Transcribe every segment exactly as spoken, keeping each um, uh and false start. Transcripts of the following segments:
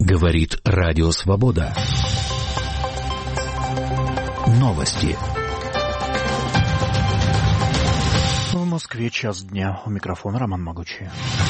Говорит Радио Свобода. Новости. В Москве час дня. У микрофона Роман Могучий.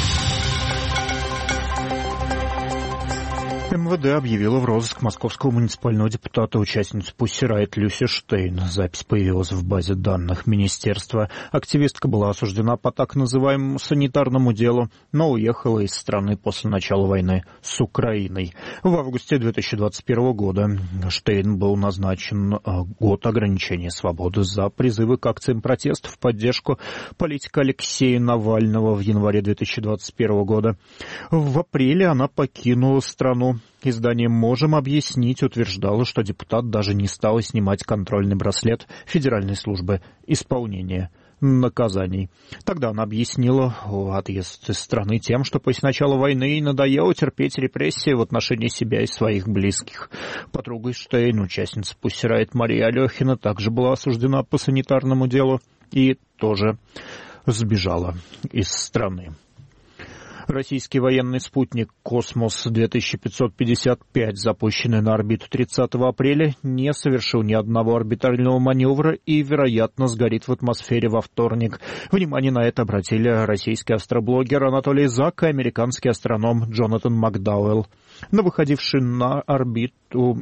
эм вэ дэ объявила в розыск московского муниципального депутата, участницу Pussy Riot Люси Штейн. Запись появилась в базе данных министерства. Активистка была осуждена по так называемому санитарному делу, но уехала из страны после начала войны с Украиной. В августе две тысячи двадцать первого года Штейн был назначен год ограничения свободы за призывы к акциям протеста в поддержку политика Алексея Навального в январе две тысячи двадцать первого года. В апреле она покинула страну. Издание «Можем объяснить» утверждало, что депутат даже не стал снимать контрольный браслет Федеральной службы исполнения наказаний. Тогда она объяснила отъезд из страны тем, что после начала войны ей надоело терпеть репрессии в отношении себя и своих близких. Подруга Штейн, участница Pussy Riot Мария Алехина, также была осуждена по санитарному делу и тоже сбежала из страны. Российский военный спутник «Космос-две тысячи пятьсот пятьдесят пять», запущенный на орбиту тридцатого апреля, не совершил ни одного орбитального маневра и, вероятно, сгорит в атмосфере во вторник. Внимание на это обратили российский астроблогер Анатолий Зак и американский астроном Джонатан Макдауэлл. На выходивший на орбиту,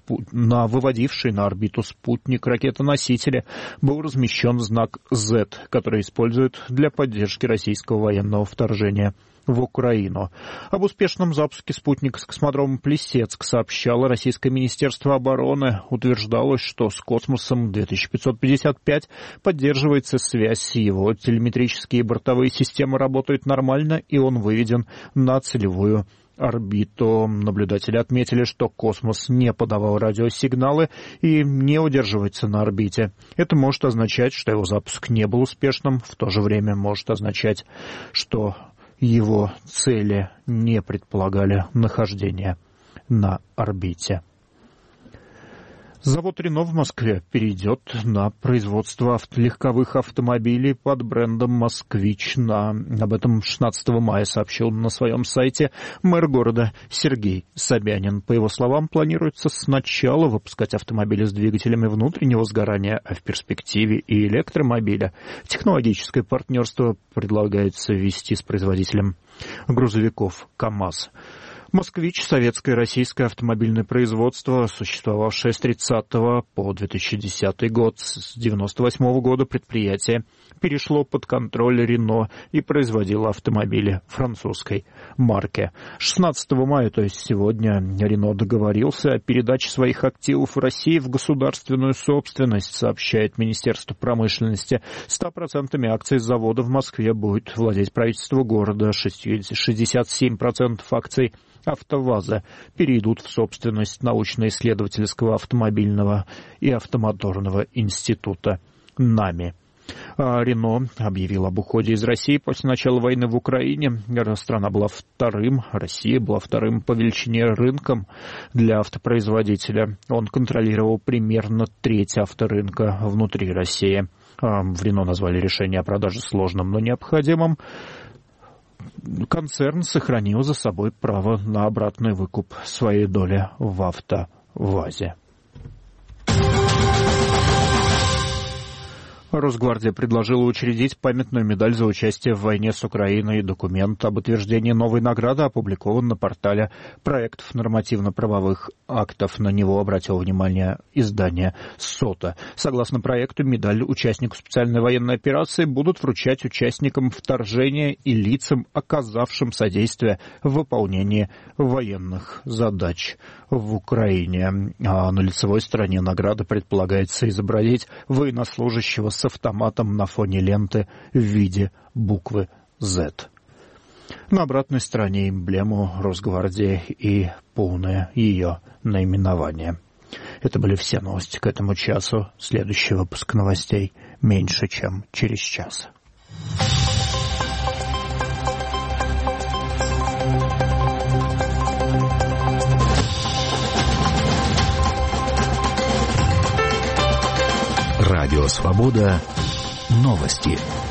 на выводивший на орбиту спутник ракетоносителя был размещен знак зет, который используют для поддержки российского военного вторжения в Украину. Об успешном запуске спутника с космодрома Плесецк сообщало Российское министерство обороны. Утверждалось, что с космосом две тысячи пятьсот пятьдесят пять поддерживается связь, его телеметрические бортовые системы работают нормально, и он выведен на целевую орбиту. Наблюдатели отметили, что космос не подавал радиосигналы и не удерживается на орбите. Это может означать, что его запуск не был успешным, в то же время может означать, что его цели не предполагали нахождение на орбите. Завод «Рено» в Москве перейдет на производство авто- легковых автомобилей под брендом «Москвич». На... Об этом шестнадцатого мая сообщил на своем сайте мэр города Сергей Собянин. По его словам, планируется сначала выпускать автомобили с двигателями внутреннего сгорания, а в перспективе и электромобиля. Технологическое партнерство предлагается ввести с производителем грузовиков КАМАЗ. «Москвич» — советское и российское автомобильное производство, существовавшее с тридцатого по две тысячи десятый год. С девяносто восьмого года предприятие перешло под контроль «Рено» и производило автомобили французской марки. шестнадцатого мая, то есть сегодня, «Рено» договорился о передаче своих активов в России в государственную собственность, сообщает Министерство промышленности. Ста процентами акций завода в Москве будет владеть правительство города, шестьдесят семь процентов акций «АвтоВАЗа» перейдут в собственность научно-исследовательского автомобильного и автомоторного института НАМИ. «Рено» объявил об уходе из России после начала войны в Украине. Страна была вторым, Россия была вторым по величине рынком для автопроизводителя. Он контролировал примерно треть авторынка внутри России. В «Рено» назвали решение о продаже сложным, но необходимым. Концерн сохранил за собой право на обратный выкуп своей доли в «АвтоВАЗе». Росгвардия предложила учредить памятную медаль за участие в войне с Украиной. Документ об утверждении новой награды опубликован на портале проектов нормативно-правовых актов. На него обратило внимание издание «Сота». Согласно проекту, медаль участнику специальной военной операции будут вручать участникам вторжения и лицам, оказавшим содействие в выполнении военных задач в Украине. А на лицевой стороне награды предполагается изобразить военнослужащего с автоматом на фоне ленты в виде буквы «зет». На обратной стороне эмблему Росгвардии и полное ее наименование. Это были все новости к этому часу. Следующий выпуск новостей меньше, чем через час. Радио Свобода. Новости.